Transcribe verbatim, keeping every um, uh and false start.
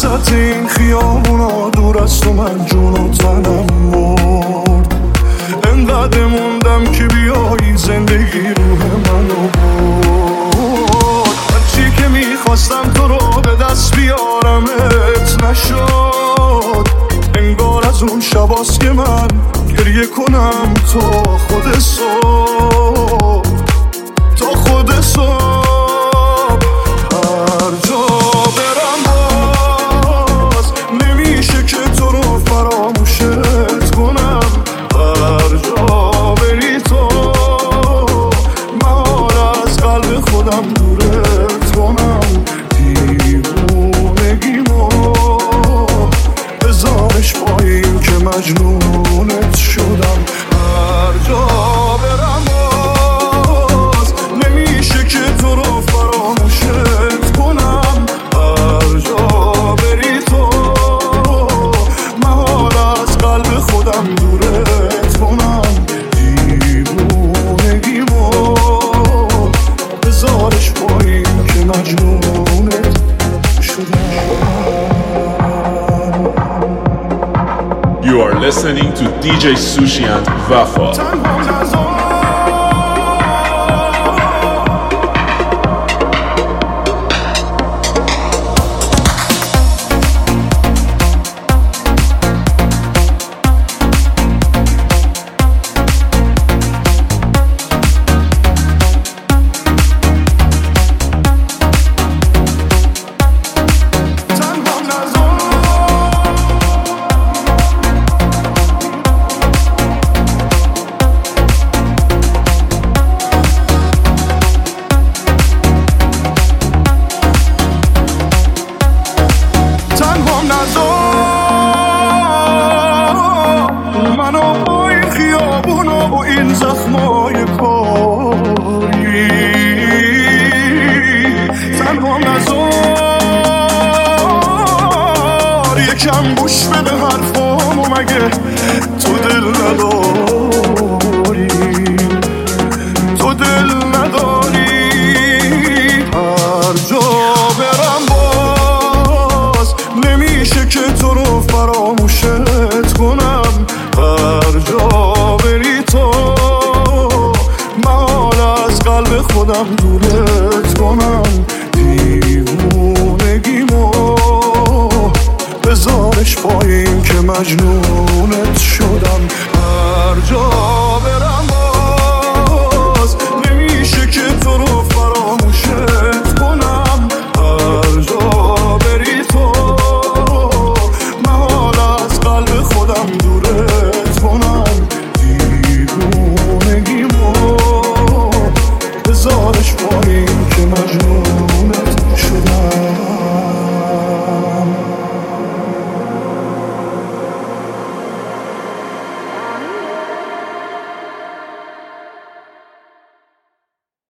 وسط این خیابونا دور از تو من جون و تنم مرد. انقدر موندم که بیایی زندگی روح منو برد. هرچی که میخواستم تو رو به دست بیارمت نشد. انگار از اون شباست که من گریه کنم تا خود صبح، تا خود صبح. هر جا برم باز نمیشه که تو رو فراموشت کنم. هر جا بری تو من از قلب خودم دورت کنم. دیوونگیمو بذارش پایین که مجنونت شدم. هر جا برم باز نمیشه که تو رو فراموشت کنم. هر جا بری تو من حال از قلب خودم دورت کنم. دیوونگیمو بذارش پایین که مجنونت شدم. You are listening to D J Sushi and Wafa. منو با این خیابون و با این زخمای کاری تنها نذار. یکم گوش بده حرفامو مگه تو دل نداری، تو دل نداری. هر جا برم باز نمیشه که تو رو فراموشت کنم. هر جا بری تو من حال از قلب خودم دورت کنم. دیوونگیمو بذارش پایین که مجنونت شدم. هر جا